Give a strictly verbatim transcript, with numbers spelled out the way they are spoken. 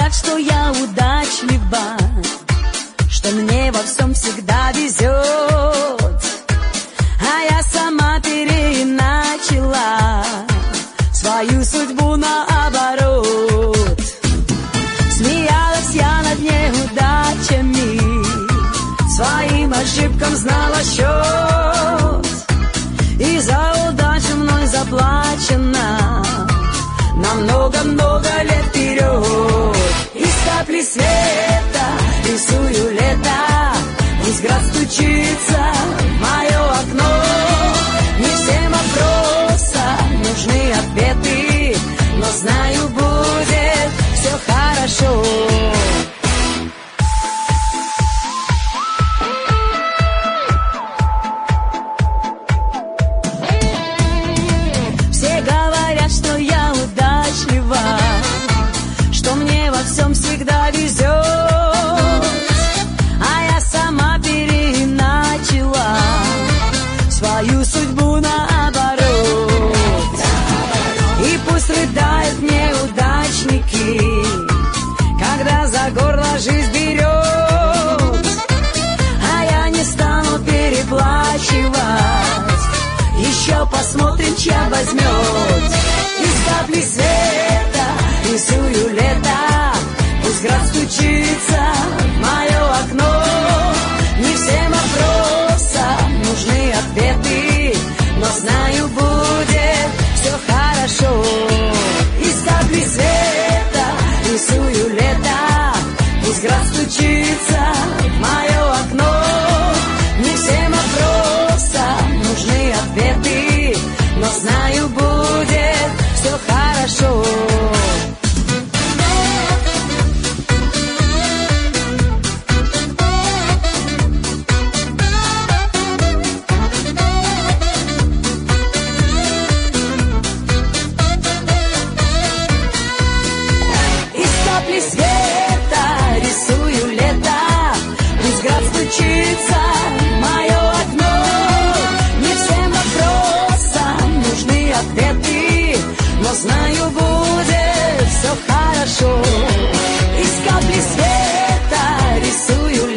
говорят, что я удачлива, что мне во всем всегда везет, а я сама переначала свою судьбу наоборот. Смеялась я над неудачами, своим ошибкам знала счет, и за удачу мной заплачено на много-много лет вперед. Из капли света рисую лето, пусть град стучится в мое окно. Не всем вопросам нужны ответы, но знаю, будет все хорошо. Все говорят, что я удачлива, что мне во всем всегда везет, а я сама переначала свою судьбу наоборот. И пусть рыдают неудачники, когда за горло жизнь берет, а я не стану переплачивать, еще посмотрим, чья возьмет. Из капли света рисую лето, пусть град стучится в мое окно. Не всем вопросам нужны ответы, но знаю, будет все хорошо. Из капли света рисую лето, пусть град стучится в мое окно. Не всем вопросам нужны ответы, но знаю, будет все хорошо. Из капли света рисую лето, пусть град стучится в мое окно. Не всем вопросам нужны ответы, но знаю, будет все хорошо. Из капли света рисую